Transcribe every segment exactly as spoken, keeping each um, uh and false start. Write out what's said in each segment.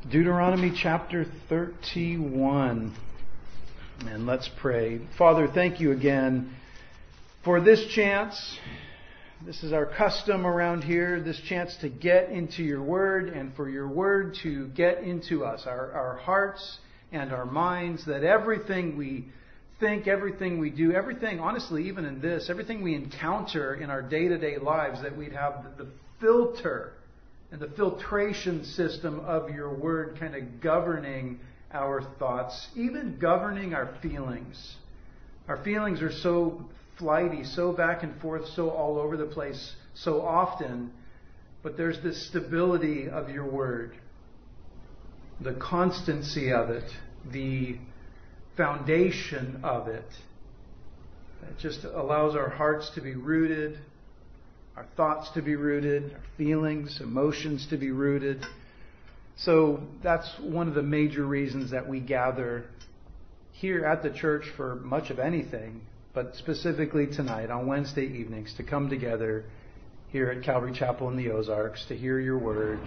Deuteronomy chapter thirty-one. And let's pray. Father, thank you again for this chance. This is our custom around here, this chance to get into your word and for your word to get into us, our, our hearts and our minds, that everything we think, everything we do, everything, honestly, even in this, everything we encounter in our day-to-day lives, that we'd have the, the filter and the filtration system of your word kind of governing our thoughts, even governing our feelings. Our feelings are so flighty, so back and forth, so all over the place, so often. But there's this stability of your word, the constancy of it, the foundation of it. It just allows our hearts to be rooted, our thoughts to be rooted, our feelings, emotions to be rooted. So that's one of the major reasons that we gather here at the church for much of anything, but specifically tonight on Wednesday evenings to come together here at Calvary Chapel in the Ozarks to hear your word,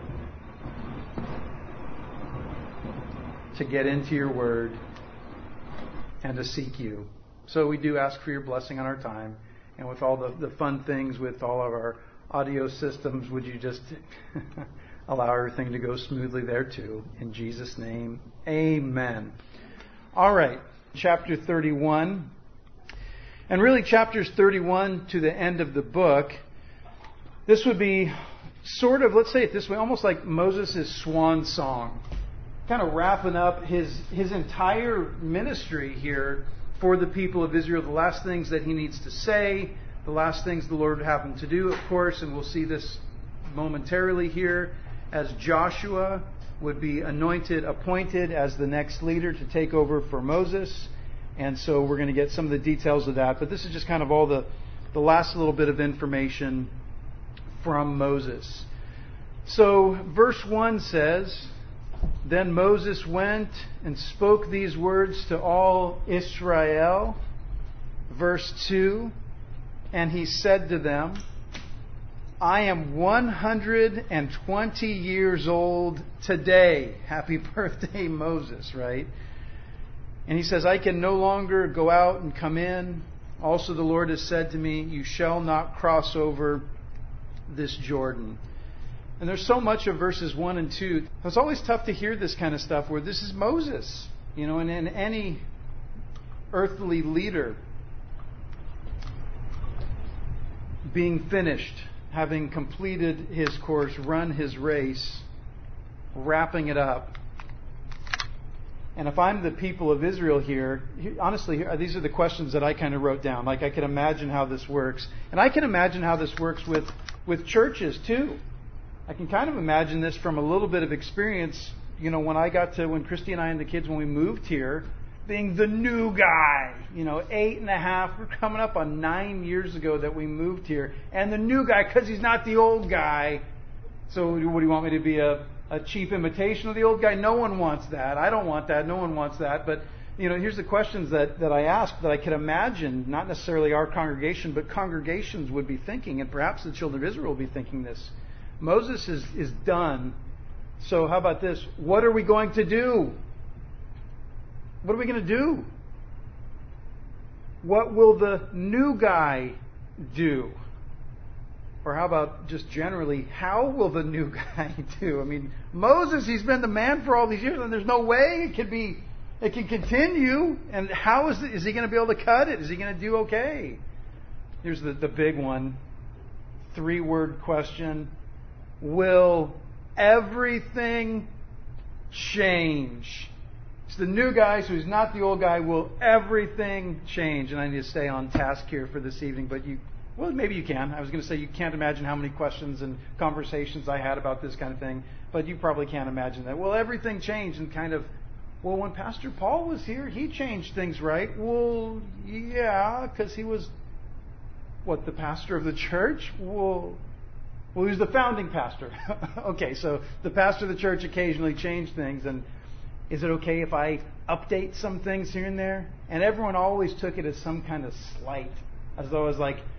to get into your word, and to seek you. So we do ask for your blessing on our time. And with all the, the fun things with all of our audio systems, would you just allow everything to go smoothly there too? In Jesus' name, amen. All right, chapter thirty-one. And really chapters thirty-one to the end of the book, this would be sort of, let's say it this way, almost like Moses' swan song. Kind of wrapping up his, his entire ministry here for the people of Israel, the last things that he needs to say, the last things the Lord would have him to do, of course, and we'll see this momentarily here, as Joshua would be anointed, appointed as the next leader to take over for Moses. And so we're going to get some of the details of that. But this is just kind of all the, the last little bit of information from Moses. So verse one says, "Then Moses went and spoke these words to all Israel." Verse two, "And he said to them, I am one hundred twenty years old today." Happy birthday, Moses, right? And he says, "I can no longer go out and come in. Also the Lord has said to me, you shall not cross over this Jordan." And there's so much of verses one and two. It's always tough to hear this kind of stuff where this is Moses, you know, and, and any earthly leader being finished, having completed his course, run his race, wrapping it up. And if I'm the people of Israel here, honestly, these are the questions that I kind of wrote down. Like, I can imagine how this works. And I can imagine how this works with, with churches too. I can kind of imagine this from a little bit of experience. You know, when I got to, when Christy and I and the kids, when we moved here, being the new guy, you know, eight and a half, we're coming up on nine years ago that we moved here. And the new guy, because he's not the old guy. So what do you want me to be, a, a cheap imitation of the old guy? No one wants that. I don't want that. No one wants that. But, you know, here's the questions that, that I ask that I could imagine, not necessarily our congregation, but congregations would be thinking, and perhaps the children of Israel will be thinking this. Moses is, is done. So how about this? What are we going to do? What are we going to do? What will the new guy do? Or how about just generally, how will the new guy do? I mean, Moses, he's been the man for all these years, and there's no way it could be, it can continue. And how is it, is he going to be able to cut it? Is he going to do okay? Here's the, the big one. Three-word question. Will everything change? It's the new guy, so he's not the old guy. Will everything change? And I need to stay on task here for this evening, but you, well, maybe you can. I was going to say you can't imagine how many questions and conversations I had about this kind of thing, but you probably can't imagine that. Will everything change? And kind of, well, when Pastor Paul was here, he changed things, right? Well, yeah, because he was, what, the pastor of the church? Well, Well, he was the founding pastor. Okay, so the pastor of the church occasionally changed things. And is it okay if I update some things here and there? And everyone always took it as some kind of slight, as though it was like,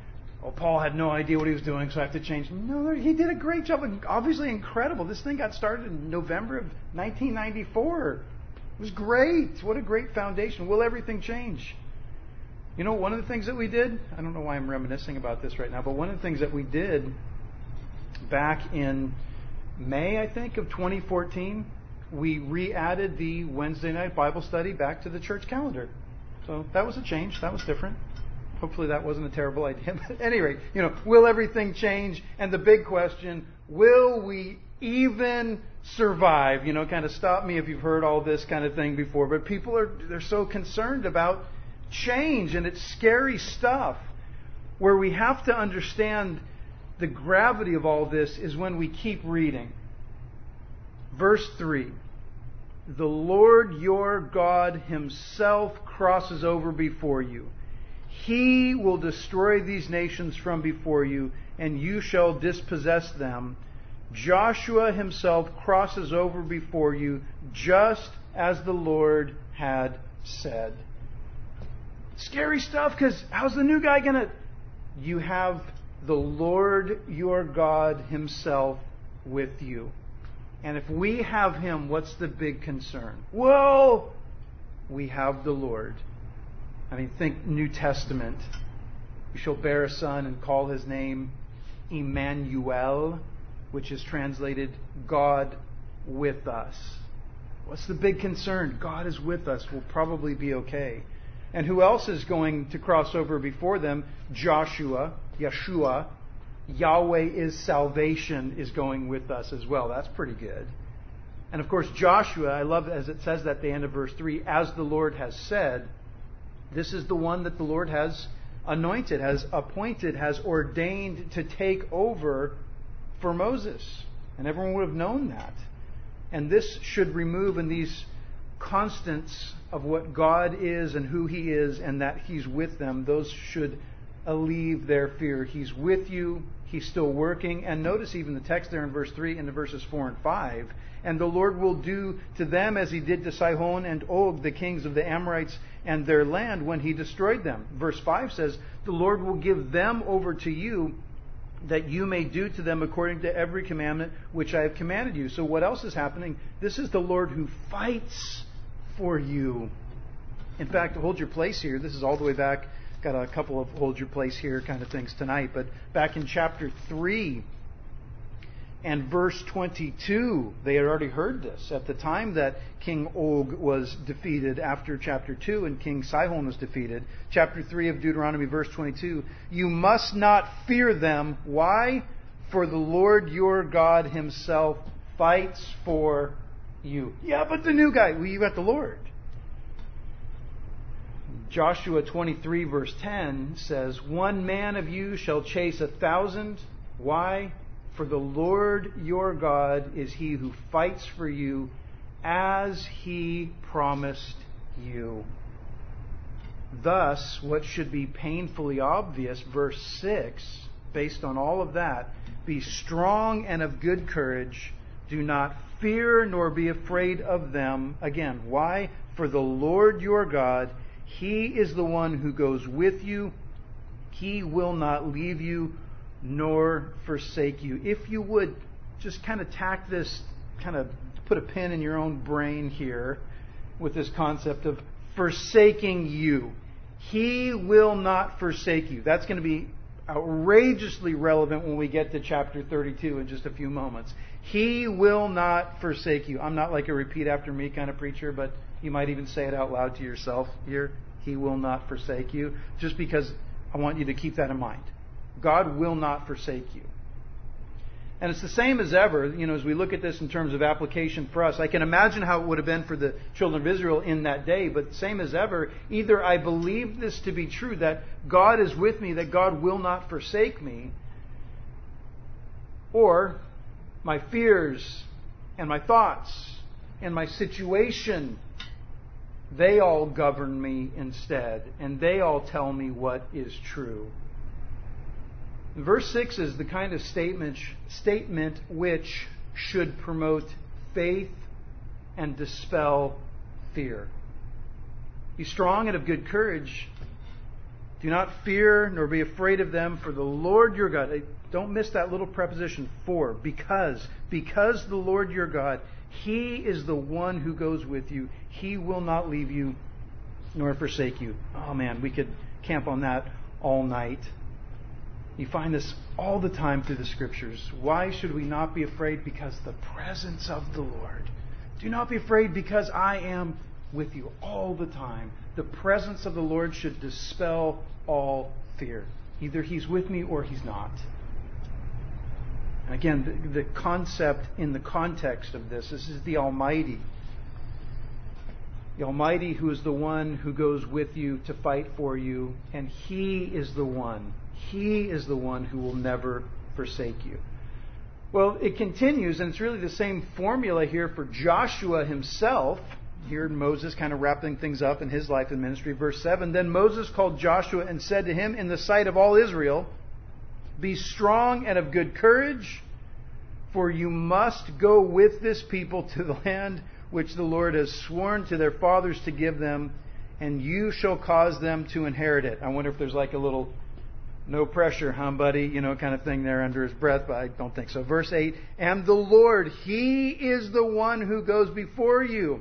well, Paul had no idea what he was doing, so I have to change. No, he did a great job. Obviously incredible. This thing got started in November of nineteen ninety-four. It was great. What a great foundation. Will everything change? You know, one of the things that we did, I don't know why I'm reminiscing about this right now, but one of the things that we did back in May, I think, of twenty fourteen, we re-added the Wednesday night Bible study back to the church calendar. So that was a change. That was different. Hopefully that wasn't a terrible idea. But at any rate, you know, will everything change? And the big question, will we even survive? You know, kind of stop me if you've heard all this kind of thing before. But people are, they're so concerned about change, and it's scary stuff. Where we have to understand the gravity of all this is when we keep reading. Verse three. The Lord your God himself crosses over before you. He will destroy these nations from before you, and you shall dispossess them. Joshua himself crosses over before you, just as the Lord had said. Scary stuff, because how's the new guy going to... You have the Lord your God himself with you. And if we have him, what's the big concern? Well, we have the Lord. I mean, think New Testament. You shall bear a son and call his name Emmanuel, which is translated God with us. What's the big concern? God is with us. We'll probably be okay. And who else is going to cross over before them? Joshua, Yeshua. Yahweh is salvation is going with us as well. That's pretty good. And of course, Joshua, I love as it says that at the end of verse three, as the Lord has said. This is the one that the Lord has anointed, has appointed, has ordained to take over for Moses. And everyone would have known that. And this should remove in these constants of what God is and who He is and that He's with them, those should alleviate their fear. He's with you. He's still working. And notice even the text there in verse three into verses four and five. And the Lord will do to them as He did to Sihon and Og, the kings of the Amorites, and their land when He destroyed them. Verse five says, the Lord will give them over to you, that you may do to them according to every commandment which I have commanded you. So what else is happening? This is the Lord who fights for you. In fact, hold your place here. This is all the way back. Got a couple of hold your place here kind of things tonight. But back in chapter three and verse twenty-two, they had already heard this. At the time that King Og was defeated, after chapter two, and King Sihon was defeated, chapter three of Deuteronomy, verse twenty-two, you must not fear them. Why? For the Lord your God Himself fights for you. Yeah, but the new guy, well, you got the Lord. Joshua twenty-three, verse ten says, one man of you shall chase a thousand. Why? For the Lord your God is He who fights for you, as He promised you. Thus, what should be painfully obvious, verse six, based on all of that, be strong and of good courage. Do not fear nor be afraid of them. Again, why? For the Lord your God, He is the one who goes with you. He will not leave you nor forsake you. If you would just kind of tack this, kind of put a pin in your own brain here with this concept of forsaking you. He will not forsake you. That's going to be outrageously relevant when we get to chapter thirty-two in just a few moments. He will not forsake you. I'm not like a repeat after me kind of preacher, but you might even say it out loud to yourself here. He will not forsake you. Just because I want you to keep that in mind. God will not forsake you. And it's the same as ever, you know, as we look at this in terms of application for us. I can imagine how it would have been for the children of Israel in that day, but same as ever, either I believe this to be true, that God is with me, that God will not forsake me, or my fears and my thoughts and my situation, they all govern me instead, and they all tell me what is true. Verse six is the kind of statement, statement which should promote faith and dispel fear. Be strong and of good courage. Do not fear nor be afraid of them, for the Lord your God, don't miss that little preposition, for, because, because the Lord your God, He is the one who goes with you. He will not leave you nor forsake you. Oh man, we could camp on that all night. You find this all the time through the Scriptures. Why should we not be afraid? Because the presence of the Lord. Do not be afraid because I am with you all the time. The presence of the Lord should dispel all fear. Either He's with me or He's not. And again, the, the concept in the context of this, this is the Almighty. The Almighty who is the one who goes with you to fight for you, and He is the one. He is the one who will never forsake you. Well, it continues, and it's really the same formula here for Joshua himself. Here Moses kind of wrapping things up in his life and ministry. Verse seven, then Moses called Joshua and said to him in the sight of all Israel, be strong and of good courage, for you must go with this people to the land which the Lord has sworn to their fathers to give them, and you shall cause them to inherit it. I wonder if there's like a little no pressure, huh, buddy, you know, kind of thing there under his breath, but I don't think so. Verse eight, and the Lord, He is the one who goes before you.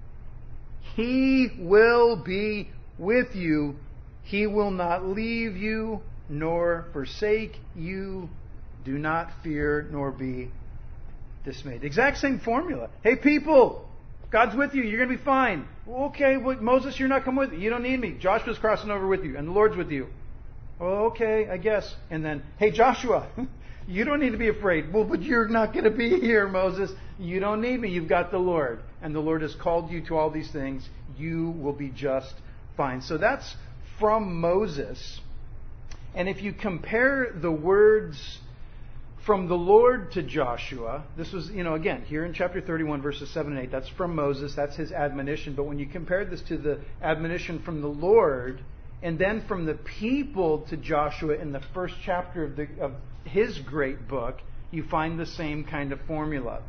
He will be with you. He will not leave you nor forsake you. Do not fear nor be dismayed. Exact same formula. Hey people, God's with you. You're going to be fine. Okay, well, Moses, you're not coming with me. You don't need me. Joshua's crossing over with you and the Lord's with you. Oh, okay, I guess. And then, hey Joshua, you don't need to be afraid. Well, but you're not going to be here, Moses. You don't need me. You've got the Lord. And the Lord has called you to all these things. You will be just fine. So that's from Moses. And if you compare the words from the Lord to Joshua, this was, you know, again, here in chapter thirty-one, verses seven and eight, that's from Moses. That's his admonition. But when you compare this to the admonition from the Lord, and then from the people to Joshua in the first chapter of, the, of his great book, you find the same kind of formula.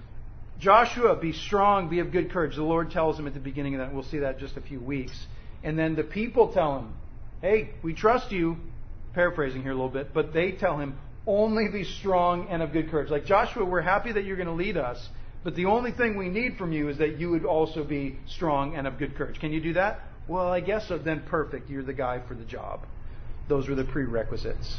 Joshua, be strong, be of good courage. The Lord tells him at the beginning of that. We'll see that in just a few weeks. And then the people tell him, hey, we trust you. Paraphrasing here a little bit. But they tell him, only be strong and of good courage. Like, Joshua, we're happy that you're going to lead us. But the only thing we need from you is that you would also be strong and of good courage. Can you do that? Well, I guess so. Then perfect. You're the guy for the job. Those were the prerequisites.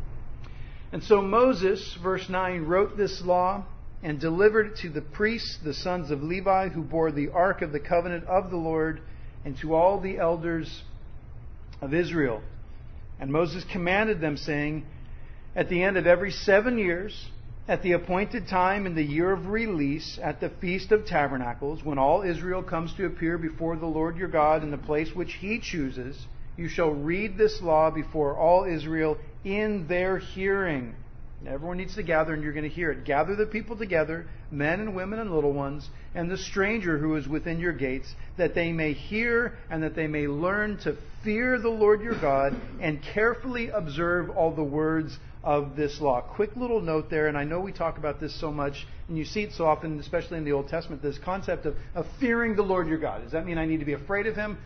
And so Moses, verse nine, wrote this law and delivered it to the priests, the sons of Levi, who bore the ark of the covenant of the Lord, and to all the elders of Israel. And Moses commanded them, saying, at the end of every seven years, at the appointed time in the year of release, at the Feast of Tabernacles, when all Israel comes to appear before the Lord your God in the place which He chooses, you shall read this law before all Israel in their hearing. Everyone needs to gather, and you're going to hear it. Gather the people together, men and women and little ones, and the stranger who is within your gates, that they may hear and that they may learn to fear the Lord your God and carefully observe all the words of this law. Quick little note there, and I know we talk about this so much, and you see it so often, especially in the Old Testament, this concept of, of fearing the Lord your God. Does that mean I need to be afraid of Him?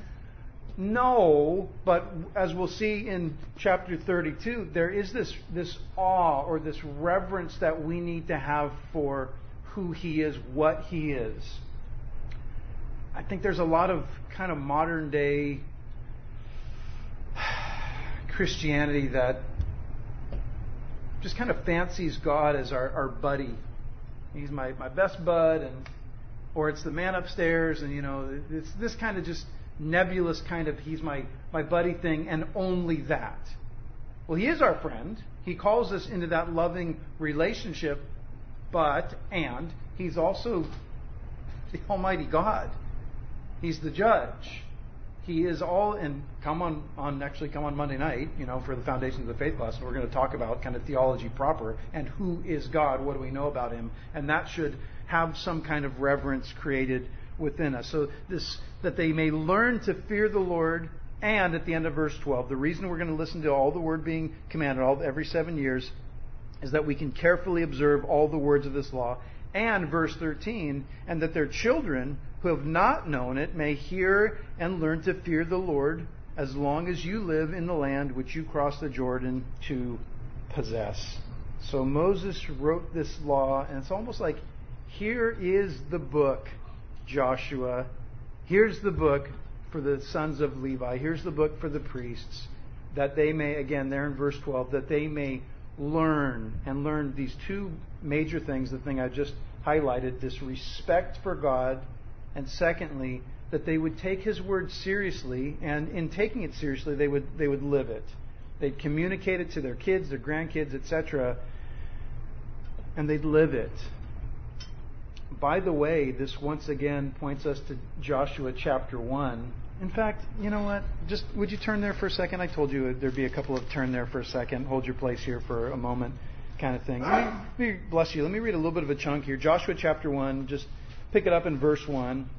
No, but as we'll see in chapter thirty-two, there is this, this awe or this reverence that we need to have for who He is, what He is. I think there's a lot of kind of modern day Christianity that just kind of fancies God as our, our buddy. He's my, my best bud, and or it's the man upstairs, and you know, it's this kind of just nebulous kind of, he's my, my buddy thing, and only that. Well, He is our friend. He calls us into that loving relationship, but, and, He's also the Almighty God. He's the judge. He is all, and come on, on actually come on Monday night, you know, for the Foundations of the Faith class, we're going to talk about kind of theology proper, and who is God, what do we know about Him, and that should have some kind of reverence created within us. So this, that they may learn to fear the Lord, and at the end of verse twelve, the reason we're going to listen to all the word being commanded all every seven years is that we can carefully observe all the words of this law. And verse thirteen, and that their children who have not known it may hear and learn to fear the Lord as long as you live in the land which you cross the Jordan to possess. So Moses wrote this law, and it's almost like, here is the book, Joshua. Here's the book for the sons of Levi. Here's the book for the priests, that they may, again, there in verse twelve, that they may learn and learn these two major things. The thing I just highlighted, this respect for God, and secondly, that they would take His word seriously, and in taking it seriously, they would they would live it. They'd communicate it to their kids, their grandkids, et cetera, and they'd live it. By the way, this once again points us to Joshua chapter one. In fact, you know what? Just would you turn there for a second? I told you there'd be a couple of turn there for a second. Hold your place here for a moment, kind of thing. Let me, let me bless you. Let me read a little bit of a chunk here. Joshua chapter one. Just pick it up in verse one.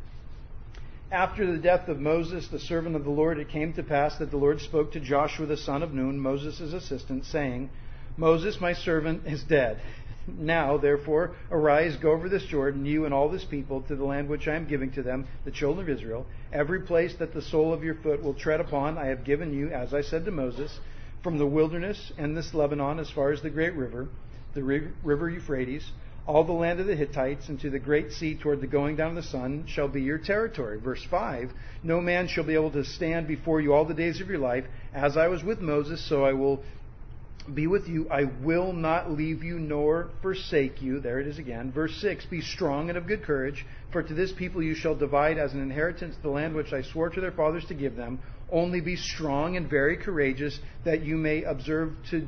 After the death of Moses, the servant of the Lord, it came to pass that the Lord spoke to Joshua the son of Nun, Moses' assistant, saying, Moses, my servant, is dead. Now, therefore, arise, go over this Jordan, you and all this people, to the land which I am giving to them, the children of Israel. Every place that the sole of your foot will tread upon, I have given you, as I said to Moses, from the wilderness and this Lebanon as far as the great river, the river Euphrates, all the land of the Hittites, and to the great sea toward the going down of the sun shall be your territory. Verse five, no man shall be able to stand before you all the days of your life. As I was with Moses, so I will be with you. I will not leave you nor forsake you. There it is again. Verse six, be strong and of good courage, for to this people you shall divide as an inheritance the land which I swore to their fathers to give them. Only be strong and very courageous, that you may observe to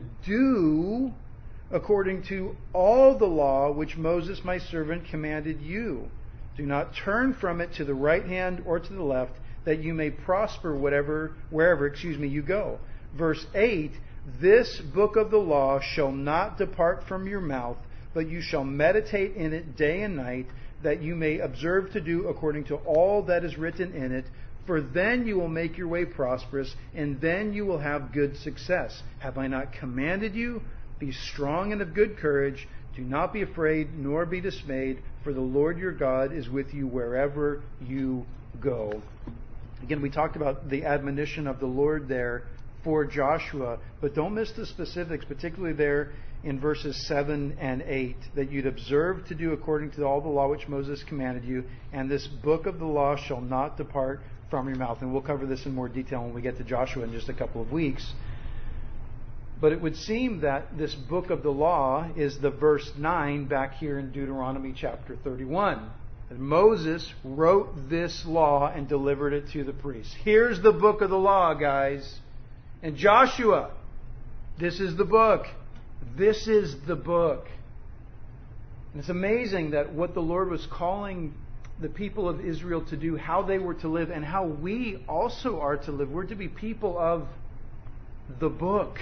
do according to all the law which Moses my servant commanded you. Do not turn from it to the right hand or to the left, that you may prosper whatever wherever, excuse me, you go. Verse eight, this book of the law shall not depart from your mouth, but you shall meditate in it day and night, that you may observe to do according to all that is written in it. For then you will make your way prosperous, and then you will have good success. Have I not commanded you? Be strong and of good courage. Do not be afraid, nor be dismayed, for the Lord your God is with you wherever you go. Again, we talked about the admonition of the Lord there for Joshua, but don't miss the specifics, particularly there in verses seven and eight, that you'd observe to do according to all the law which Moses commanded you, and this book of the law shall not depart from your mouth. And we'll cover this in more detail when we get to Joshua in just a couple of weeks. But it would seem that this book of the law is the verse nine back here in Deuteronomy chapter thirty-one. And Moses wrote this law and delivered it to the priests. Here's the book of the law, guys. And Joshua, this is the book. This is the book. And it's amazing that what the Lord was calling the people of Israel to do, how they were to live, and how we also are to live. We're to be people of the book,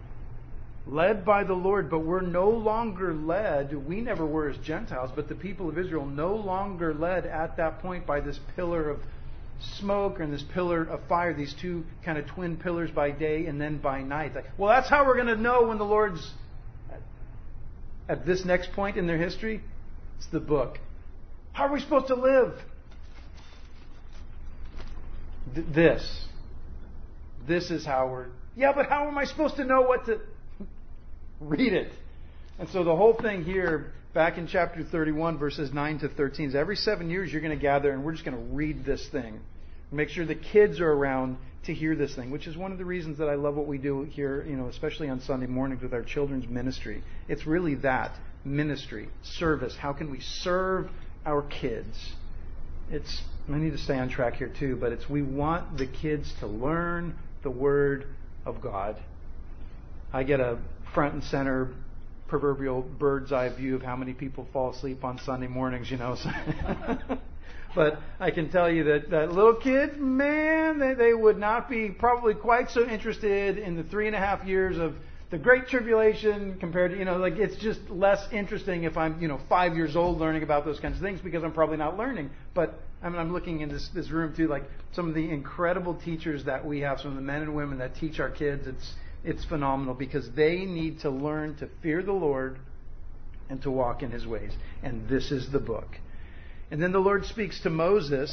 led by the Lord, but we're no longer led. We never were as Gentiles, but the people of Israel no longer led at that point by this pillar of smoke and this pillar of fire, these two kind of twin pillars by day and then by night. Like, well, that's how we're going to know when the Lord's at this next point in their history. It's the book. How are we supposed to live? Th- this. This is how we're... Yeah, but how am I supposed to know what to... Read it. And so the whole thing here, back in chapter thirty-one, verses nine to thirteen, is every seven years you're going to gather and we're just going to read this thing. Make sure the kids are around to hear this thing, which is one of the reasons that I love what we do here, you know, especially on Sunday mornings with our children's ministry. It's really that, ministry, service. How can we serve our kids? It's, I need to stay on track here too, but it's we want the kids to learn the Word of God. I get a front and center proverbial bird's eye view of how many people fall asleep on Sunday mornings, you know. But I can tell you that, that little kids, man, they, they would not be probably quite so interested in the three and a half years of the Great Tribulation compared to, you know, like it's just less interesting if I'm, you know, five years old learning about those kinds of things because I'm probably not learning. But I mean, I'm looking in this, this room too, like some of the incredible teachers that we have, some of the men and women that teach our kids. It's It's phenomenal because they need to learn to fear the Lord and to walk in His ways. And this is the book. And then the Lord speaks to Moses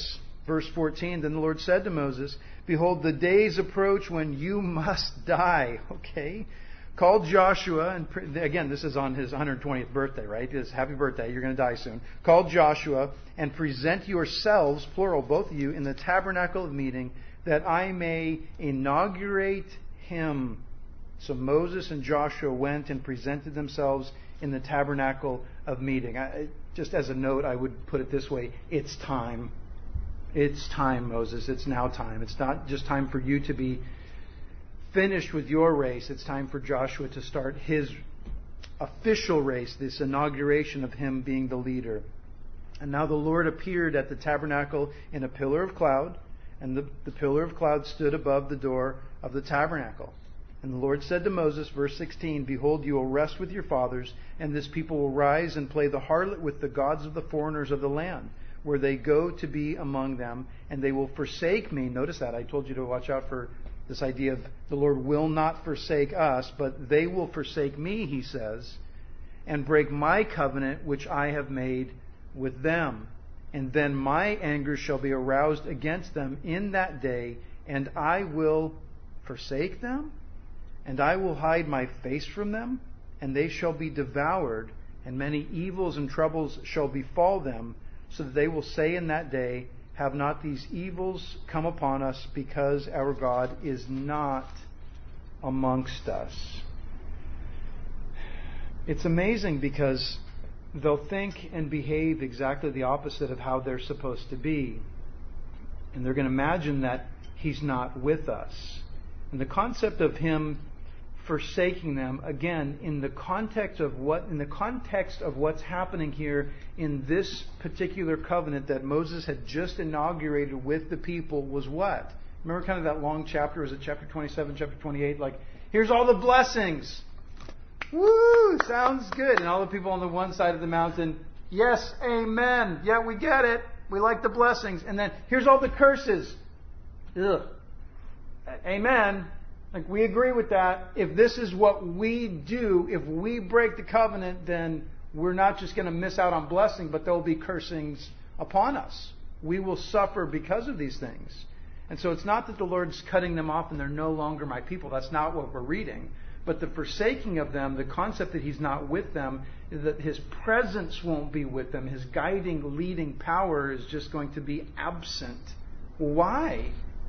Verse fourteen, then the Lord said to Moses, behold, the days approach when you must die. Okay. Call Joshua, and again, this is on his one hundred twentieth birthday, right? His happy birthday, you're going to die soon. Call Joshua and present yourselves, plural, both of you, in the tabernacle of meeting, that I may inaugurate him. So Moses and Joshua went and presented themselves in the tabernacle of meeting. I, just as a note, I would put it this way. It's time. It's time, Moses. It's now time. It's not just time for you to be finished with your race. It's time for Joshua to start his official race, this inauguration of him being the leader. And now the Lord appeared at the tabernacle in a pillar of cloud, and the, the pillar of cloud stood above the door of the tabernacle. And the Lord said to Moses, verse sixteen, behold, you will rest with your fathers, and this people will rise and play the harlot with the gods of the foreigners of the land, where they go to be among them, and they will forsake me. Notice that. I told you to watch out for this idea of the Lord will not forsake us, but they will forsake me, he says, and break my covenant which I have made with them. And then my anger shall be aroused against them in that day, and I will forsake them, and I will hide my face from them, and they shall be devoured, and many evils and troubles shall befall them, so that they will say in that day, have not these evils come upon us, because our God is not amongst us. It's amazing because they'll think and behave exactly the opposite of how they're supposed to be. And they're going to imagine that He's not with us. And the concept of Him forsaking them, again, in the context of what in the context of what's happening here in this particular covenant that Moses had just inaugurated with the people, was what? Remember kind of that long chapter? Is it chapter twenty-seven, chapter twenty-eight? Like, here's all the blessings. Woo! Sounds good. And all the people on the one side of the mountain, yes, amen. Yeah, we get it. We like the blessings. And then here's all the curses. Ugh. Amen. Like, we agree with that. If this is what we do, if we break the covenant, then we're not just going to miss out on blessing, but there will be cursings upon us. We will suffer because of these things. And so it's not that the Lord's cutting them off and they're no longer my people. That's not what we're reading. But the forsaking of them, the concept that He's not with them, is that His presence won't be with them. His guiding, leading power is just going to be absent. Why?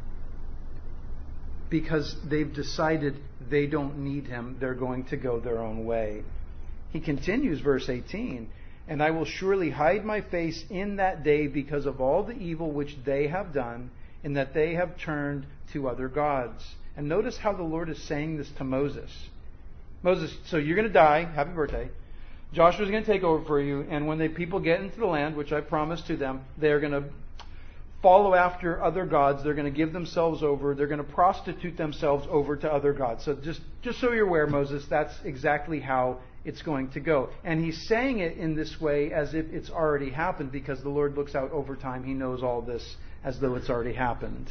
Because they've decided they don't need Him. They're going to go their own way. He continues, verse eighteen, and I will surely hide my face in that day because of all the evil which they have done, in that they have turned to other gods. And notice how the Lord is saying this to Moses. Moses, so you're going to die. Happy birthday. Joshua's going to take over for you. And when the people get into the land, which I promised to them, they're going to follow after other gods. They're going to give themselves over. They're going to prostitute themselves over to other gods. So just, just so you're aware, Moses, that's exactly how it's going to go. And he's saying it in this way as if it's already happened, because the Lord looks out over time. He knows all this as though it's already happened.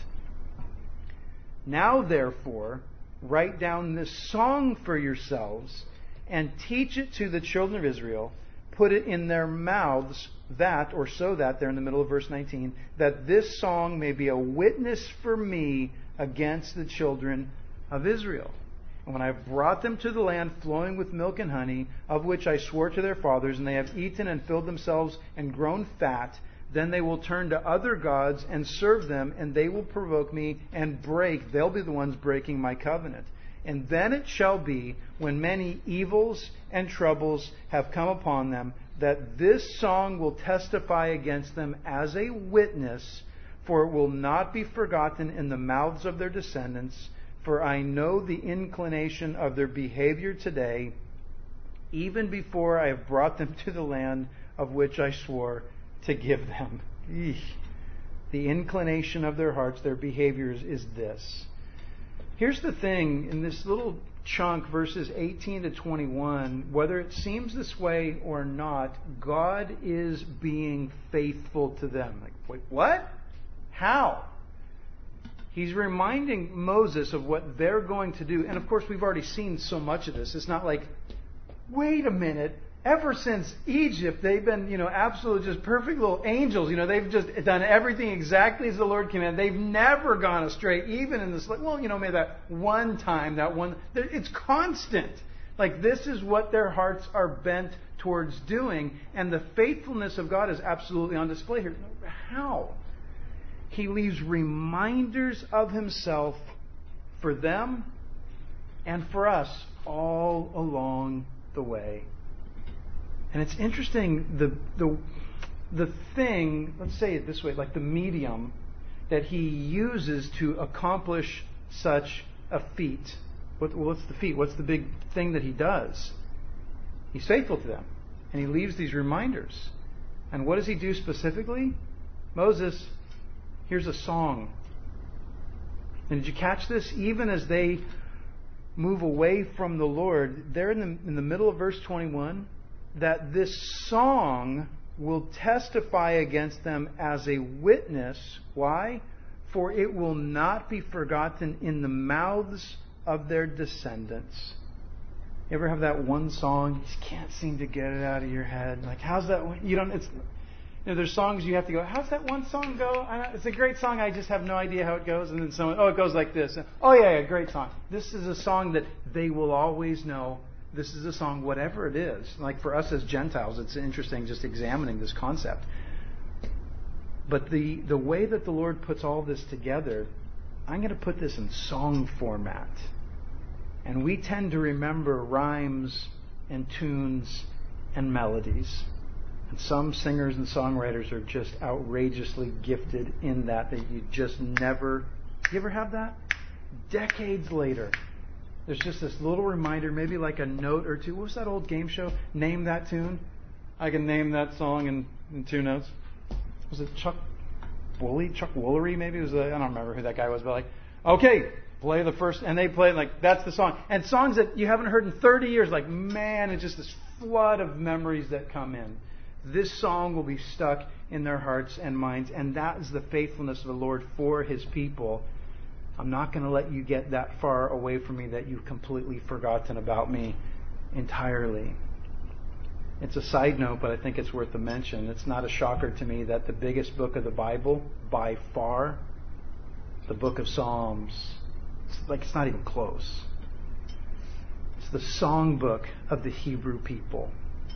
Now, therefore, write down this song for yourselves and teach it to the children of Israel. Put it in their mouths, that, or so that, there in the middle of verse nineteen, that this song may be a witness for me against the children of Israel. And when I have brought them to the land flowing with milk and honey, of which I swore to their fathers, and they have eaten and filled themselves and grown fat, then they will turn to other gods and serve them, and they will provoke me and break. They'll be the ones breaking my covenant. And then it shall be, when many evils and troubles have come upon them, that this song will testify against them as a witness, for it will not be forgotten in the mouths of their descendants. For I know the inclination of their behavior today, even before I have brought them to the land of which I swore to give them. Eesh. The inclination of their hearts, their behaviors, is this. Here's the thing, in this little chunk, verses eighteen to twenty-one, whether it seems this way or not, God is being faithful to them. Like, wait, what? How? He's reminding Moses of what they're going to do. And of course, we've already seen so much of this. It's not like, wait a minute, ever since Egypt, they've been, you know, absolutely just perfect little angels. You know, they've just done everything exactly as the Lord commanded. They've never gone astray, even in this, well, you know, maybe that one time, that one, it's constant. Like, this is what their hearts are bent towards doing, and the faithfulness of God is absolutely on display here. How? He leaves reminders of Himself for them and for us all along the way. And it's interesting, the the the thing, let's say it this way, like the medium that He uses to accomplish such a feat. What, what's the feat? What's the big thing that He does? He's faithful to them. And He leaves these reminders. And what does He do specifically? Moses, here's a song. And did you catch this? Even as they move away from the Lord, there in the, in the middle of verse twenty-one, that this song will testify against them as a witness. Why? For it will not be forgotten in the mouths of their descendants. You ever have that one song, you just can't seem to get it out of your head? Like, how's that one? You don't, it's, you know, there's songs you have to go, how's that one song go? I, it's a great song, I just have no idea how it goes. And then someone, oh, it goes like this. Oh, yeah, yeah, great song. This is a song that they will always know. This is a song, whatever it is. Like for us as Gentiles, it's interesting just examining this concept. But the, the way that the Lord puts all this together, I'm going to put this in song format. And we tend to remember rhymes and tunes and melodies. And some singers and songwriters are just outrageously gifted in that, that you just never... You ever have that? Decades later, there's just this little reminder, maybe like a note or two. What was that old game show? Name that tune. I can name that song in, in two notes. Was it Chuck Woolley? Chuck Woolery maybe? It was a, I don't remember who that guy was, but like, okay, play the first, and they play like, that's the song. And songs that you haven't heard in thirty years, like, man, it's just this flood of memories that come in. This song will be stuck in their hearts and minds, and that is the faithfulness of the Lord for His people. I'm not going to let you get that far away from me that you've completely forgotten about me entirely. It's a side note, but I think it's worth a mention. It's not a shocker to me that the biggest book of the Bible, by far, the book of Psalms, it's like it's not even close. It's the songbook of the Hebrew people.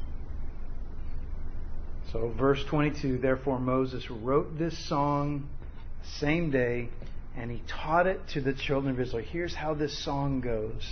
So verse twenty-two, therefore Moses wrote this song the same day, and he taught it to the children of Israel. Here's how this song goes.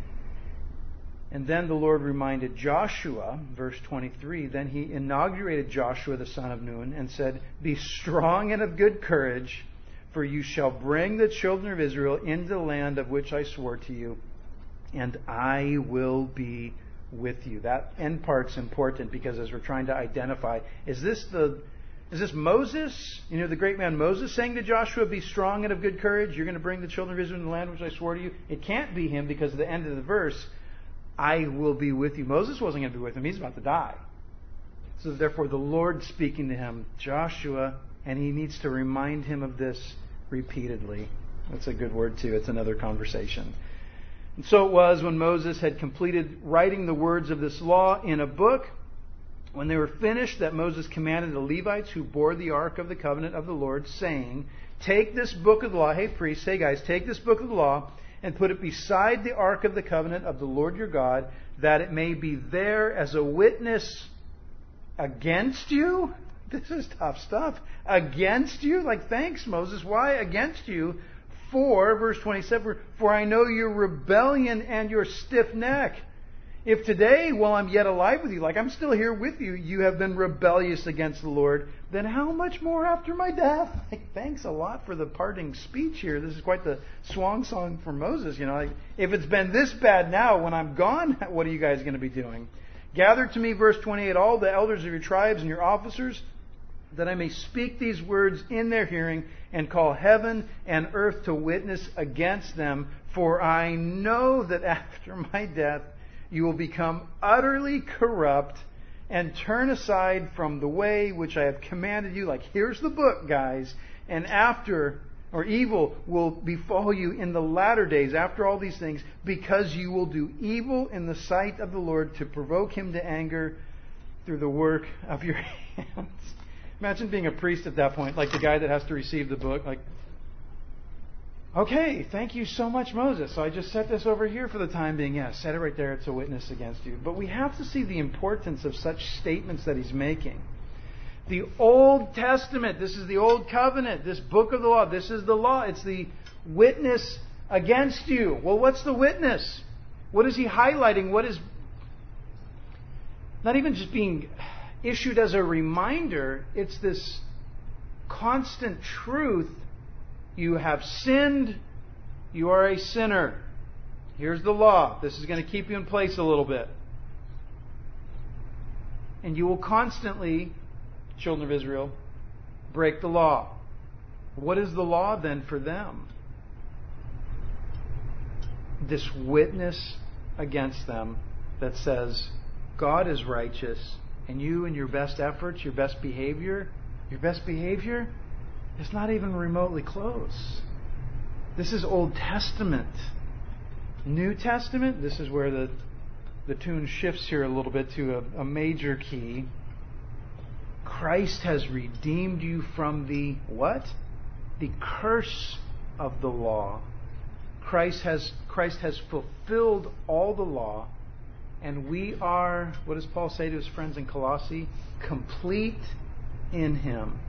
And then the Lord reminded Joshua, verse twenty-three, then He inaugurated Joshua the son of Nun and said, be strong and of good courage, for you shall bring the children of Israel into the land of which I swore to you, and I will be with you. That end part's important because as we're trying to identify, is this the Is this Moses, you know, the great man Moses saying to Joshua, be strong and of good courage, you're going to bring the children of Israel into the land which I swore to you? It can't be him because at the end of the verse, I will be with you. Moses wasn't going to be with him. He's about to die. So therefore the Lord speaking to him, Joshua, and He needs to remind him of this repeatedly. That's a good word too. It's another conversation. And so it was when Moses had completed writing the words of this law in a book, when they were finished, that Moses commanded the Levites who bore the ark of the covenant of the Lord, saying, take this book of the law, hey priests, hey guys, take this book of the law and put it beside the ark of the covenant of the Lord your God, that it may be there as a witness against you. This is tough stuff. Against you? Like, thanks, Moses. Why against you? For, verse twenty-seven, for I know your rebellion and your stiff neck. If today, while I'm yet alive with you, like I'm still here with you, you have been rebellious against the Lord, then how much more after my death? Like, thanks a lot for the parting speech here. This is quite the swan song for Moses. You know, like, if it's been this bad now, when I'm gone, what are you guys going to be doing? Gather to me, verse twenty-eight, all the elders of your tribes and your officers, that I may speak these words in their hearing and call heaven and earth to witness against them. For I know that after my death, you will become utterly corrupt and turn aside from the way which I have commanded you. Like, here's the book, guys. And after or evil will befall you in the latter days after all these things, because you will do evil in the sight of the Lord to provoke Him to anger through the work of your hands. Imagine being a priest at that point, like the guy that has to receive the book, like, okay, thank you so much, Moses. So I just set this over here for the time being. Yeah, set it right there. It's a witness against you. But we have to see the importance of such statements that he's making. The Old Testament, this is the Old Covenant, this book of the law, this is the law. It's the witness against you. Well, what's the witness? What is he highlighting? What is not even just being issued as a reminder, it's this constant truth. You have sinned, you are a sinner. Here's the law. This is going to keep you in place a little bit. And you will constantly, children of Israel, break the law. What is the law then for them? This witness against them that says, God is righteous, and you and your best efforts, your best behavior, your best behavior, it's not even remotely close. This is Old Testament. New Testament, this is where the, the tune shifts here a little bit to a, a major key. Christ has redeemed you from the what? The curse of the law. Christ has, Christ has fulfilled all the law, and we are, what does Paul say to his friends in Colossae? Complete in Him.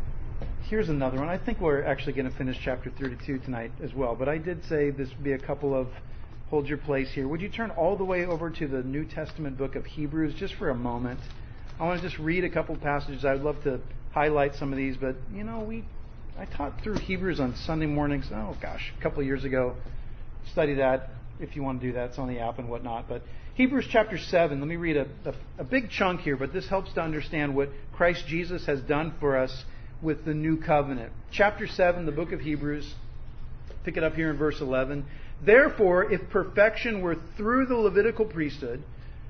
Here's another one. I think we're actually going to finish chapter thirty-two tonight as well. But I did say this would be a couple of hold your place here. Would you turn all the way over to the New Testament book of Hebrews just for a moment? I want to just read a couple passages. I would love to highlight some of these. But, you know, we I taught through Hebrews on Sunday mornings. Oh, gosh, a couple of years ago. Study that if you want to do that. It's on the app and whatnot. But Hebrews chapter seven. Let me read a, a, a big chunk here. But this helps to understand what Christ Jesus has done for us with the new covenant. Chapter seven, the book of Hebrews. Pick it up here in verse eleven. Therefore, if perfection were through the Levitical priesthood,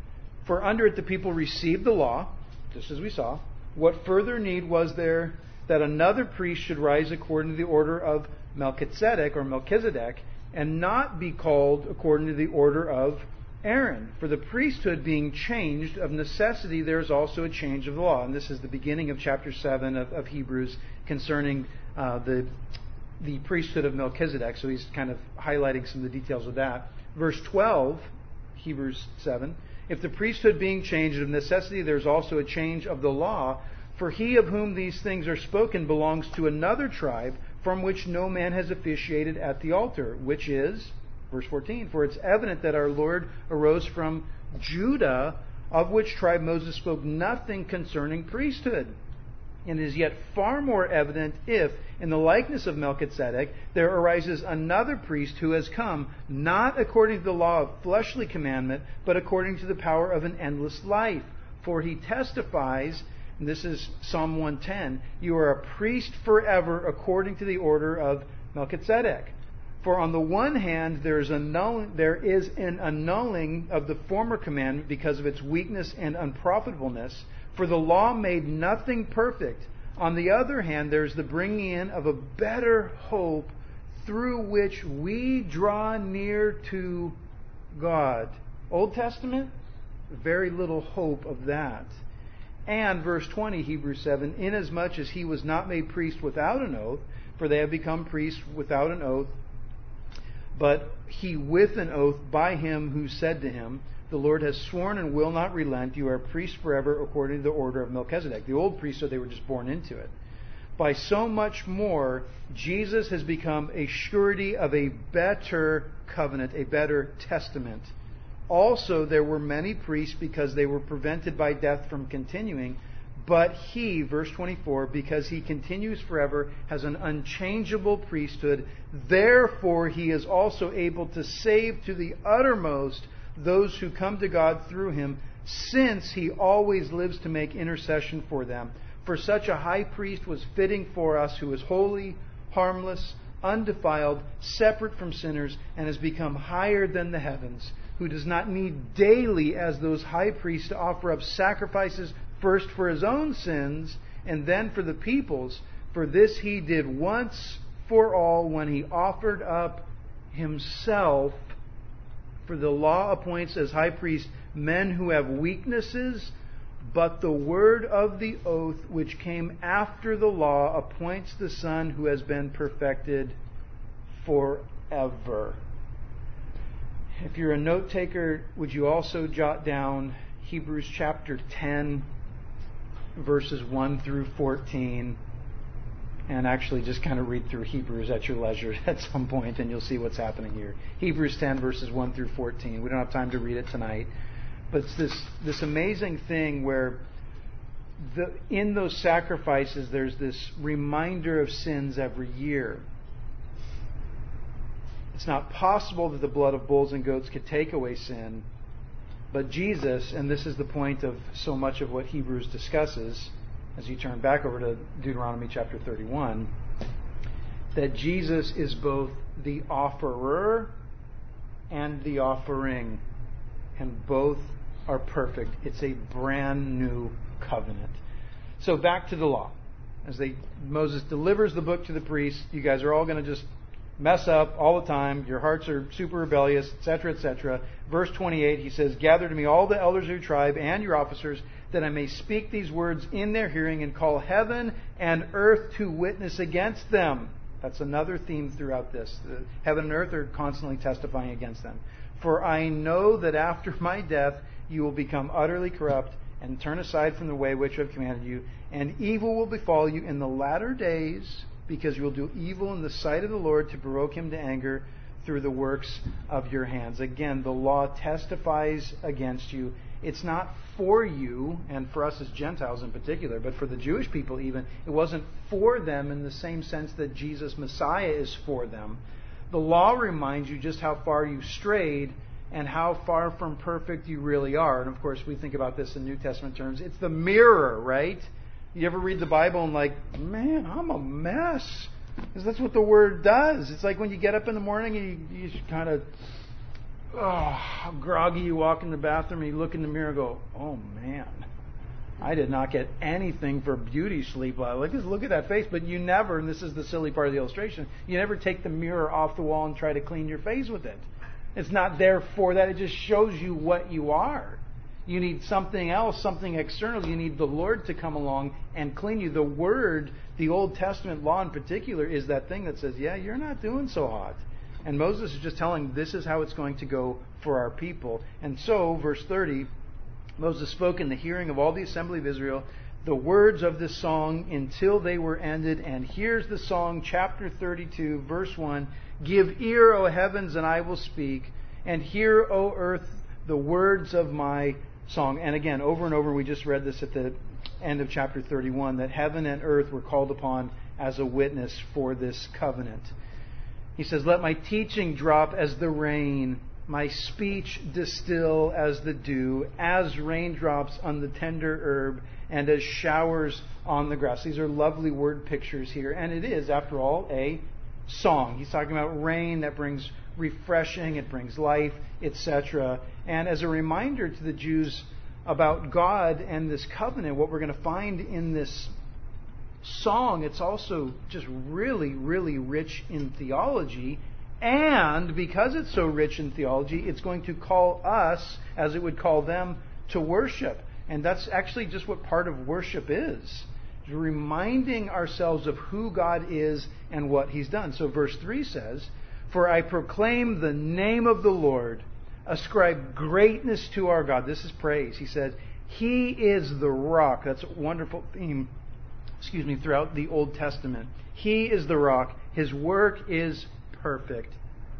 for under it the people received the law, just as we saw, what further need was there that another priest should rise according to the order of Melchizedek or Melchizedek, and not be called according to the order of Aaron? For the priesthood being changed, of necessity there is also a change of the law. And this is the beginning of chapter seven of, of Hebrews concerning uh, the, the priesthood of Melchizedek. So he's kind of highlighting some of the details of that. Verse twelve, Hebrews seven. If the priesthood being changed, of necessity there is also a change of the law. For he of whom these things are spoken belongs to another tribe, from which no man has officiated at the altar, which is... Verse fourteen, for it's evident that our Lord arose from Judah, of which tribe Moses spoke nothing concerning priesthood. And it is yet far more evident if, in the likeness of Melchizedek, there arises another priest who has come, not according to the law of fleshly commandment, but according to the power of an endless life. For he testifies, and this is Psalm one ten, you are a priest forever according to the order of Melchizedek. For on the one hand, there is, annulling, there is an annulling of the former commandment because of its weakness and unprofitableness, for the law made nothing perfect. On the other hand, there is the bringing in of a better hope through which we draw near to God. Old Testament, very little hope of that. And verse twenty, Hebrews seven, inasmuch as he was not made priest without an oath, for they have become priests without an oath, but he with an oath by him who said to him, the Lord has sworn and will not relent. You are a priest forever according to the order of Melchizedek. The old priesthood, they were just born into it. By so much more, Jesus has become a surety of a better covenant, a better testament. Also, there were many priests because they were prevented by death from continuing. But he, verse twenty-four, because he continues forever, has an unchangeable priesthood. Therefore, he is also able to save to the uttermost those who come to God through him, since he always lives to make intercession for them. For such a high priest was fitting for us, who is holy, harmless, undefiled, separate from sinners, and has become higher than the heavens, who does not need daily, as those high priests, to offer up sacrifices first for his own sins, and then for the people's. For this he did once for all when he offered up himself. For the law appoints as high priest men who have weaknesses, but the word of the oath which came after the law appoints the Son who has been perfected forever. If you're a note taker, would you also jot down Hebrews chapter ten, verses one through fourteen, and actually just kind of read through Hebrews at your leisure at some point, and you'll see what's happening here. Hebrews ten, verses one through fourteen. We don't have time to read it tonight. But it's this, this amazing thing where the, in those sacrifices there's this reminder of sins every year. It's not possible that the blood of bulls and goats could take away sin, but Jesus, and this is the point of so much of what Hebrews discusses, as you turn back over to Deuteronomy chapter thirty-one, that Jesus is both the offerer and the offering, and both are perfect. It's a brand new covenant. So back to the law. As they Moses delivers the book to the priests, you guys are all going to just mess up all the time. Your hearts are super rebellious, et cetera, et cetera. Verse twenty-eight, he says, "Gather to me all the elders of your tribe and your officers, that I may speak these words in their hearing and call heaven and earth to witness against them." That's another theme throughout this. The heaven and earth are constantly testifying against them. "For I know that after my death you will become utterly corrupt and turn aside from the way which I have commanded you, and evil will befall you in the latter days, because you will do evil in the sight of the Lord to provoke him to anger through the works of your hands." Again, the law testifies against you. It's not for you, and for us as Gentiles in particular, but for the Jewish people even, it wasn't for them in the same sense that Jesus Messiah is for them. The law reminds you just how far you strayed and how far from perfect you really are. And of course, we think about this in New Testament terms. It's the mirror, right? You ever read the Bible and like, man, I'm a mess. Because that's what the Word does. It's like when you get up in the morning and you, you just kind of, oh, groggy, you walk in the bathroom and you look in the mirror and go, oh man, I did not get anything for beauty sleep. Like, just look at that face. But you never, and this is the silly part of the illustration, you never take the mirror off the wall and try to clean your face with it. It's not there for that. It just shows you what you are. You need something else, something external. You need the Lord to come along and clean you. The Word, the Old Testament law in particular, is that thing that says, yeah, you're not doing so hot. And Moses is just telling this is how it's going to go for our people. And so, verse thirty, Moses spoke in the hearing of all the assembly of Israel the words of this song until they were ended. And here's the song, chapter thirty-two, verse one. "Give ear, O heavens, and I will speak, and hear, O earth, the words of my song." And again, over and over, we just read this at the end of chapter thirty-one, that heaven and earth were called upon as a witness for this covenant. He says, "Let my teaching drop as the rain, my speech distill as the dew, as raindrops on the tender herb, and as showers on the grass." These are lovely word pictures here. And it is, after all, a song. He's talking about rain that brings refreshing, it brings life, et cetera. And as a reminder to the Jews about God and this covenant, what we're going to find in this song, it's also just really, really rich in theology. And because it's so rich in theology, it's going to call us, as it would call them, to worship. And that's actually just what part of worship is. Reminding ourselves of who God is and what He's done. So verse three says, "For I proclaim the name of the Lord, ascribe greatness to our God." This is praise. He says, He is the rock. That's a wonderful theme, excuse me, throughout the Old Testament. He is the rock. His work is perfect.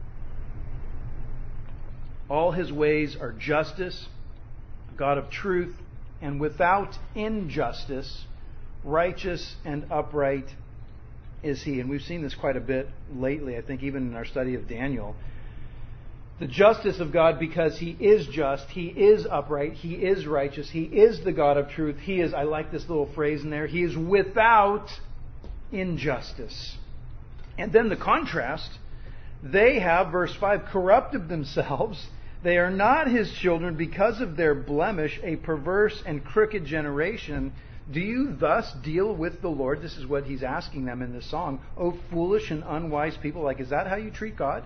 All His ways are justice, God of truth, and without injustice. Righteous and upright is He. And we've seen this quite a bit lately, I think, even in our study of Daniel. The justice of God, because He is just, He is upright, He is righteous, He is the God of truth. He is, I like this little phrase in there, He is without injustice. And then the contrast, they have, verse five, corrupted themselves. They are not His children because of their blemish, a perverse and crooked generation. Do you thus deal with the Lord? This is what he's asking them in this song. O foolish and unwise people. Like, is that how you treat God?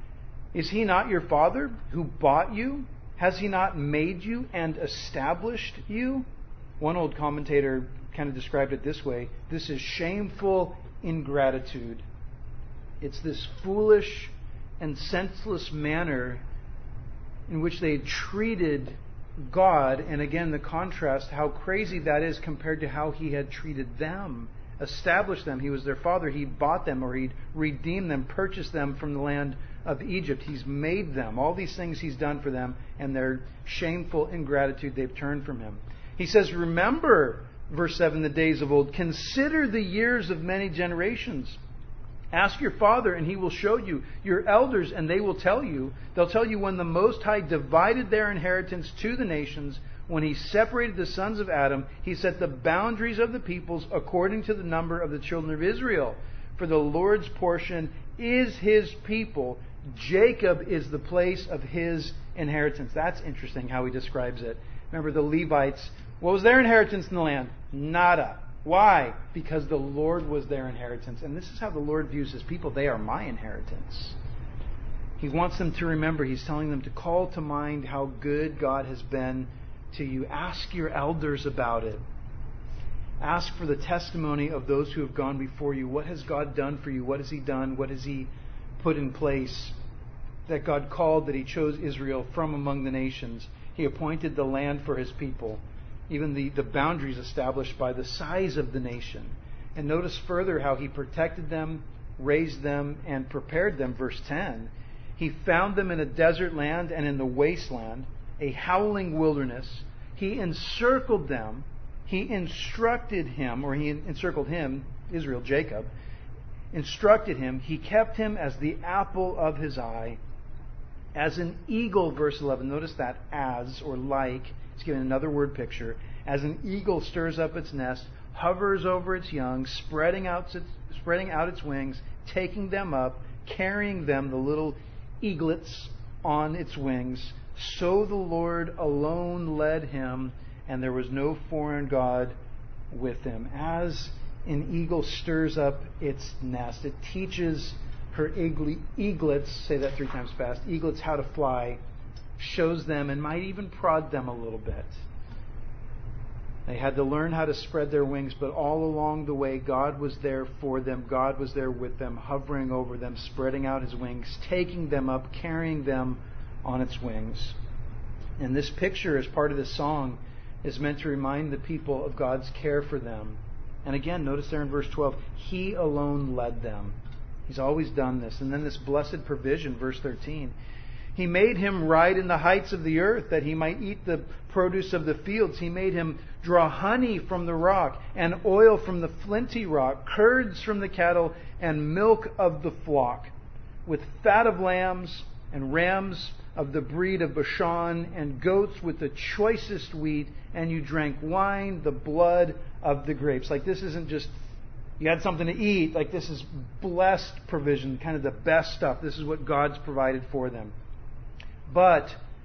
Is he not your Father who bought you? Has he not made you and established you? One old commentator kind of described it this way. This is shameful ingratitude. It's this foolish and senseless manner in which they treated God, and again the contrast, how crazy that is compared to how he had treated them, established them. He was their father. He bought them, or he'd redeemed them, purchased them from the land of Egypt. He's made them. All these things he's done for them, and their shameful ingratitude, they've turned from him. He says, remember, verse seven, the days of old. Consider the years of many generations. Ask your father, and he will show you. Your elders, and they will tell you. They'll tell you when the Most High divided their inheritance to the nations. When he separated the sons of Adam, he set the boundaries of the peoples according to the number of the children of Israel. For the Lord's portion is his people. Jacob is the place of his inheritance. That's interesting how he describes it. Remember the Levites. What was their inheritance in the land? Nada. Why? Because the Lord was their inheritance. And this is how the Lord views his people. They are my inheritance. He wants them to remember. He's telling them to call to mind how good God has been to you. Ask your elders about it. Ask for the testimony of those who have gone before you. What has God done for you? What has he done? What has he put in place? That God called, that he chose Israel from among the nations. He appointed the land for his people. Even the, the boundaries established by the size of the nation. And notice further how he protected them, raised them, and prepared them. Verse ten. He found them in a desert land and in the wasteland, a howling wilderness. He encircled them. He instructed him, or he encircled him, Israel, Jacob, instructed him. He kept him as the apple of his eye. As an eagle, verse eleven. Notice that, as, or like. It's given another word picture. As an eagle stirs up its nest, hovers over its young, spreading out its, spreading out its wings, taking them up, carrying them, the little eaglets on its wings. So the Lord alone led him, and there was no foreign god with him. As an eagle stirs up its nest, it teaches her eaglets, say that three times fast, eaglets how to fly, shows them and might even prod them a little bit. They had to learn how to spread their wings, but all along the way, God was there for them. God was there with them, hovering over them, spreading out his wings, taking them up, carrying them on its wings. And this picture, as part of this song, is meant to remind the people of God's care for them. And again, notice there in verse twelve, he alone led them. He's always done this. And then this blessed provision, verse thirteen. He made him ride in the heights of the earth that he might eat the produce of the fields. He made him draw honey from the rock and oil from the flinty rock, curds from the cattle and milk of the flock, with fat of lambs and rams of the breed of Bashan and goats with the choicest wheat, and you drank wine, the blood of the grapes. Like, this isn't just you had something to eat. Like, this is blessed provision, kind of the best stuff. This is what God's provided for them. But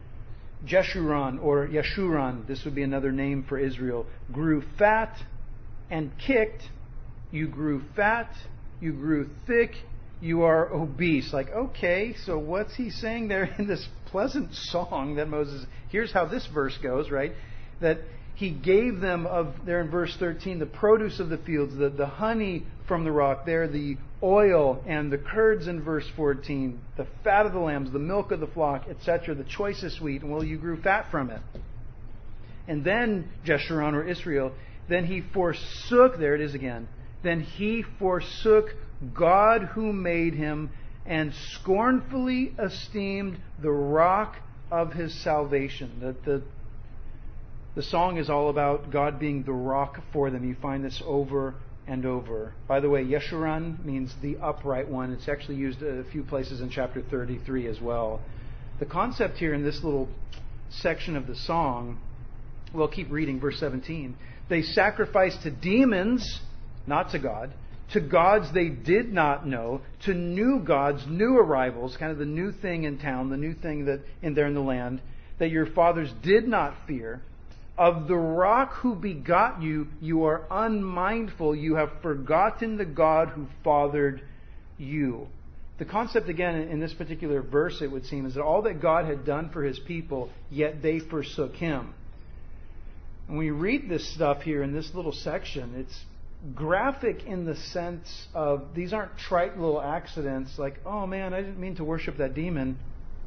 Jeshurun, or Yeshurun, this would be another name for Israel, grew fat and kicked. You grew fat, you grew thick, you are obese. Like, okay, so what's he saying there in this pleasant song that Moses... Here's how this verse goes, right? That he gave them, of there in verse thirteen, the produce of the fields, the, the honey from the rock there, the oil and the curds in verse fourteen, the fat of the lambs, the milk of the flock, et cetera, the choicest wheat, and well, you grew fat from it. And then Jeshurun, or Israel, then he forsook, there it is again, then he forsook God who made him and scornfully esteemed the rock of his salvation. The, the, the song is all about God being the rock for them. You find this over and over. By the way, Yeshurun means the upright one. It's actually used a few places in chapter thirty-three as well. The concept here in this little section of the song, well, keep reading, verse seventeen. They sacrificed to demons, not to God, to gods they did not know, to new gods, new arrivals, kind of the new thing in town, the new thing that in there in the land, that your fathers did not fear. Of the rock who begot you, you are unmindful. You have forgotten the God who fathered you. The concept, again, in this particular verse, it would seem, is that all that God had done for His people, yet they forsook Him. And when you read this stuff here in this little section, it's graphic in the sense of, these aren't trite little accidents like, oh man, I didn't mean to worship that demon.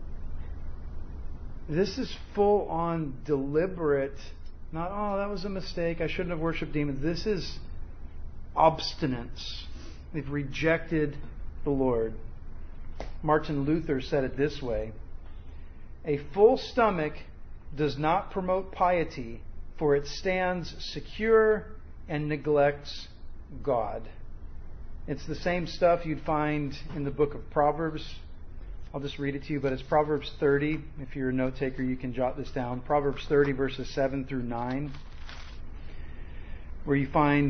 This is full on deliberate, not, oh, that was a mistake, I shouldn't have worshipped demons. This is obstinance. They've rejected the Lord. Martin Luther said it this way: a full stomach does not promote piety, for it stands secure and neglects God. It's the same stuff you'd find in the book of Proverbs. I'll just read it to you, but it's Proverbs thirty. If you're a note taker, you can jot this down. Proverbs thirty, verses seven through nine, where you find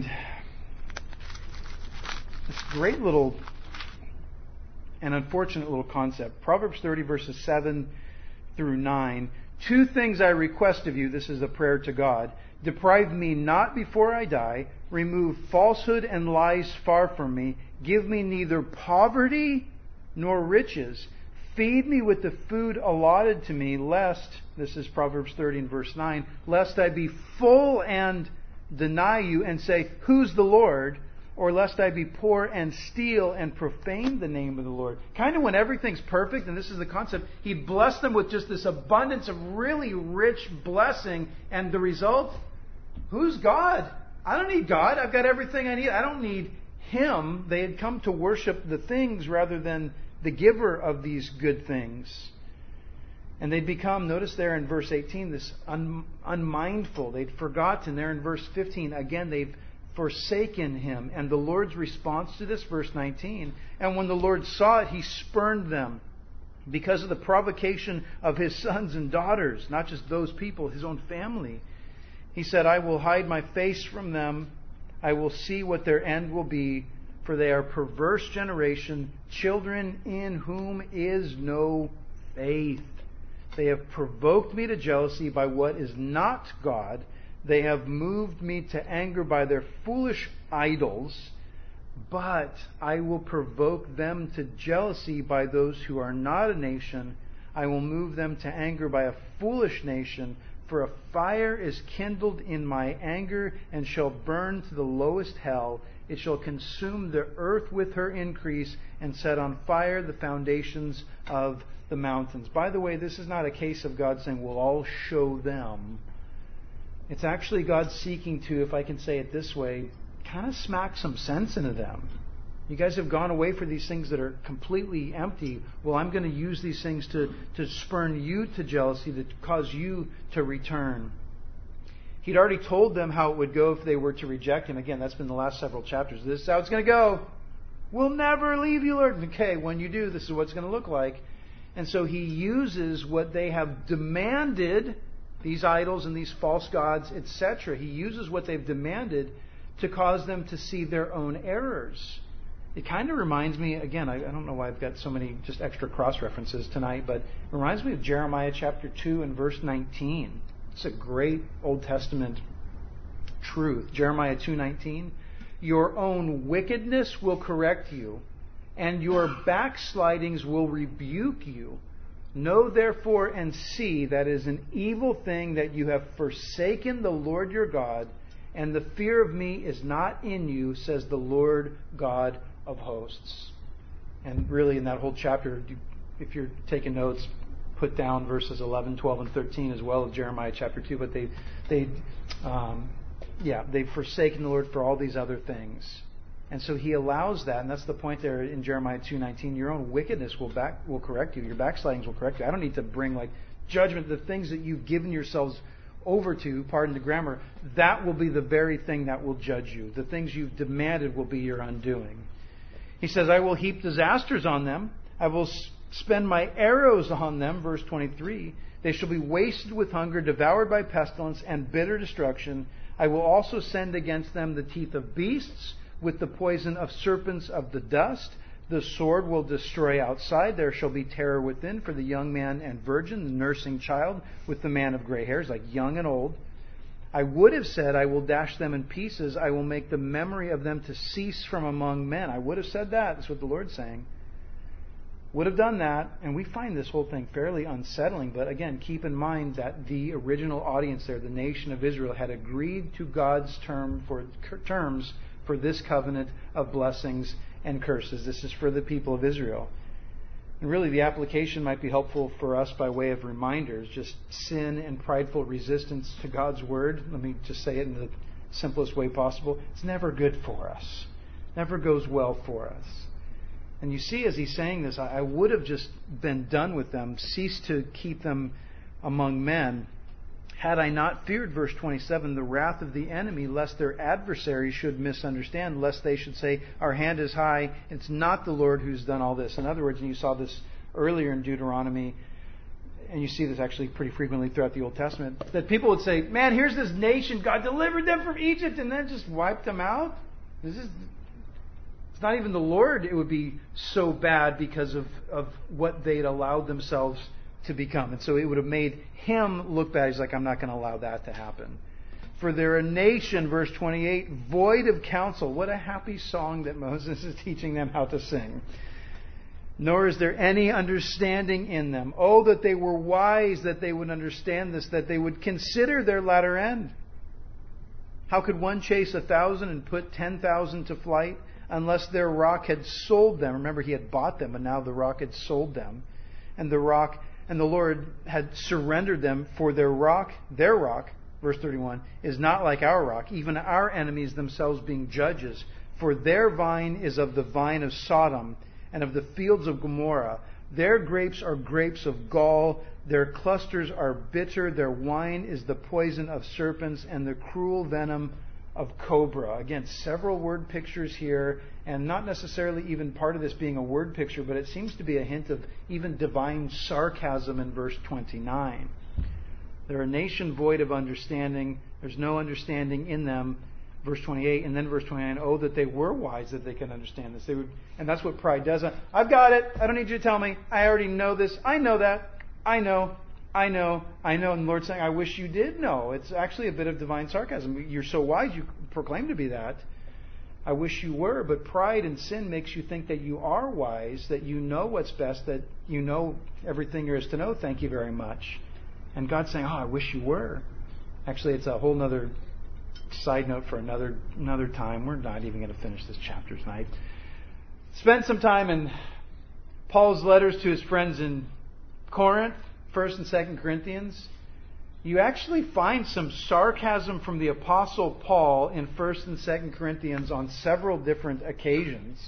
this great little and unfortunate little concept. Proverbs thirty, verses seven through nine. Two things I request of you, this is a prayer to God. Deprive me not before I die. Remove falsehood and lies far from me. Give me neither poverty nor riches. Feed me with the food allotted to me, lest, this is Proverbs thirty and verse nine, lest I be full and deny you and say, who's the Lord? Or lest I be poor and steal and profane the name of the Lord. Kind of when everything's perfect, and this is the concept, He blessed them with just this abundance of really rich blessing. And the result, who's God? I don't need God. I've got everything I need. I don't need Him. They had come to worship the things rather than the giver of these good things. And they'd become, notice there in verse eighteen, this un, unmindful. They'd forgotten. There in verse fifteen, again, they've forsaken Him. And the Lord's response to this, verse nineteen, and when the Lord saw it, He spurned them because of the provocation of His sons and daughters, not just those people, His own family. He said, I will hide my face from them. I will see what their end will be, for they are perverse generation, children in whom is no faith. They have provoked me to jealousy by what is not God. They have moved me to anger by their foolish idols, but I will provoke them to jealousy by those who are not a nation. I will move them to anger by a foolish nation, for a fire is kindled in my anger and shall burn to the lowest hell. It shall consume the earth with her increase and set on fire the foundations of the mountains. By the way, this is not a case of God saying, well, I'll show them. It's actually God seeking to, if I can say it this way, kind of smack some sense into them. You guys have gone away for these things that are completely empty. Well, I'm going to use these things to, to spurn you to jealousy, to cause you to return. He'd already told them how it would go if they were to reject Him. Again, that's been the last several chapters. This is how it's going to go. We'll never leave you, Lord. Okay, when you do, this is what it's going to look like. And so He uses what they have demanded, these idols and these false gods, et cetera. He uses what they've demanded to cause them to see their own errors. It kind of reminds me, again, I, I don't know why I've got so many just extra cross-references tonight, but it reminds me of Jeremiah chapter two and verse nineteen. It's a great Old Testament truth. Jeremiah two nineteen. Your own wickedness will correct you, and your backslidings will rebuke you. Know therefore and see that it is an evil thing that you have forsaken the Lord your God, and the fear of me is not in you, says the Lord God of hosts. And really in that whole chapter, if you're taking notes, put down verses eleven, twelve, and thirteen as well of Jeremiah chapter two. But they, they, um, yeah, they've forsaken the Lord for all these other things. And so He allows that, and that's the point there in Jeremiah two nineteen. Your own wickedness will back will correct you. Your backslidings will correct you. I don't need to bring like judgment. The things that you've given yourselves over to, pardon the grammar, that will be the very thing that will judge you. The things you've demanded will be your undoing. He says, I will heap disasters on them. I will spend my arrows on them. Verse twenty-three. They shall be wasted with hunger, devoured by pestilence and bitter destruction. I will also send against them the teeth of beasts, with the poison of serpents of the dust. The sword will destroy outside. There shall be terror within for the young man and virgin, the nursing child, with the man of gray hairs, like young and old. I would have said, I will dash them in pieces. I will make the memory of them to cease from among men. I would have said that. That's what the Lord's saying. Would have done that. And we find this whole thing fairly unsettling. But again, keep in mind that the original audience there, the nation of Israel, had agreed to God's term for terms for this covenant of blessings and curses. This is for the people of Israel. And really, the application might be helpful for us by way of reminders. Just sin and prideful resistance to God's word. Let me just say it in the simplest way possible. It's never good for us. Never goes well for us. And you see, as he's saying this, I would have just been done with them, ceased to keep them among men, had I not feared, verse twenty-seven, the wrath of the enemy, lest their adversaries should misunderstand, lest they should say, our hand is high, it's not the Lord who's done all this. In other words, and you saw this earlier in Deuteronomy, and you see this actually pretty frequently throughout the Old Testament, that people would say, man, here's this nation, God delivered them from Egypt and then just wiped them out. This is, it's not even the Lord. It would be so bad because of, of what they'd allowed themselves to become. And so it would have made him look bad. He's like, I'm not going to allow that to happen. For they're a nation, verse twenty-eight, void of counsel. What a happy song that Moses is teaching them how to sing. Nor is there any understanding in them. Oh, that they were wise, that they would understand this, that they would consider their latter end. How could one chase a thousand and put ten thousand to flight unless their rock had sold them? Remember, he had bought them, and now the rock had sold them. And the rock and the Lord had surrendered them, for their rock, their rock, verse thirty-one, is not like our rock, even our enemies themselves being judges. For their vine is of the vine of Sodom and of the fields of Gomorrah. Their grapes are grapes of gall. Their clusters are bitter. Their wine is the poison of serpents and the cruel venom of cobra. Again, several word pictures here, and not necessarily even part of this being a word picture, but it seems to be a hint of even divine sarcasm in verse twenty-nine. They're a nation void of understanding. There's no understanding in them. Verse twenty-eight, and then verse twenty-nine, oh, that they were wise, that they can understand this. They would, and that's what pride does. I've got it. I don't need you to tell me. I already know this. I know that. I know. I know, I know, and the Lord's saying, I wish you did know. It's actually a bit of divine sarcasm. You're so wise, you proclaim to be that. I wish you were, but pride and sin makes you think that you are wise, that you know what's best, that you know everything there is to know. Thank you very much. And God's saying, oh, I wish you were. Actually, it's a whole other side note for another another time. We're not even going to finish this chapter tonight. Spent some time in Paul's letters to his friends in Corinth. First and Second Corinthians, you actually find some sarcasm from the Apostle Paul in First and Second Corinthians on several different occasions.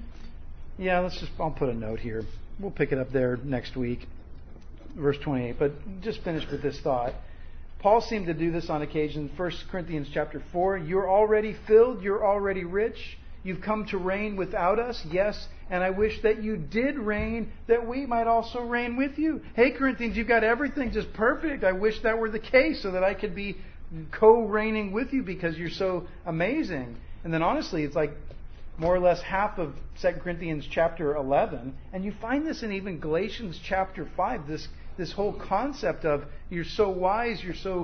Yeah, let's just, I'll put a note here. We'll pick it up there next week, verse twenty-eight. But just finish with this thought. Paul seemed to do this on occasion. First Corinthians chapter four, you're already filled, you're already rich. You've come to reign without us, yes, and I wish that you did reign, that we might also reign with you. Hey, Corinthians, you've got everything just perfect. I wish that were the case so that I could be co-reigning with you because you're so amazing. And then honestly, it's like more or less half of Second Corinthians chapter eleven, and you find this in even Galatians chapter five, this, this whole concept of you're so wise, you're so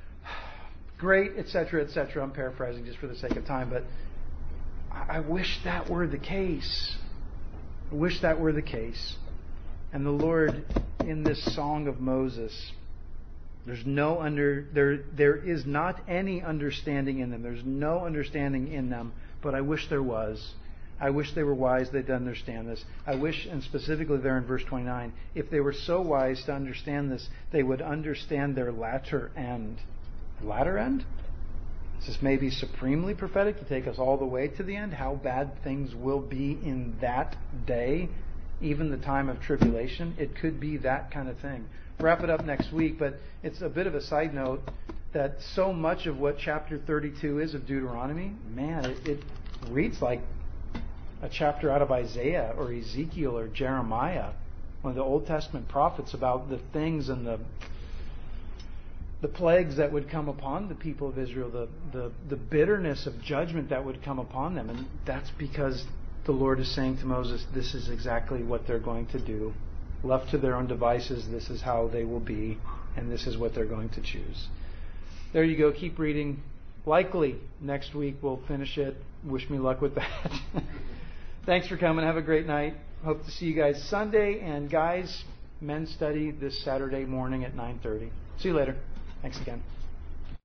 great, et cetera, et cetera. I'm paraphrasing just for the sake of time, but I wish that were the case. I wish that were the case. And the Lord, in this song of Moses, there's no under there there is not any understanding in them. There's no understanding in them. But I wish there was. I wish they were wise, they'd understand this. I wish, and specifically there in verse twenty-nine, if they were so wise to understand this, they would understand their latter end. Latter end? Is this maybe supremely prophetic to take us all the way to the end? How bad things will be in that day, even the time of tribulation? It could be that kind of thing. Wrap it up next week, but it's a bit of a side note that so much of what chapter thirty-two is of Deuteronomy, man, it, it reads like a chapter out of Isaiah or Ezekiel or Jeremiah, one of the Old Testament prophets, about the things and the the plagues that would come upon the people of Israel, the, the, the bitterness of judgment that would come upon them. And that's because the Lord is saying to Moses, this is exactly what they're going to do. Left to their own devices, this is how they will be, and this is what they're going to choose. there you go. Keep reading. Likely next week we'll finish it. Wish me luck with that. Thanks for coming. Have a great night. Hope to see you guys Sunday. And guys, men's study this Saturday morning at nine thirty. See you later. Thanks again.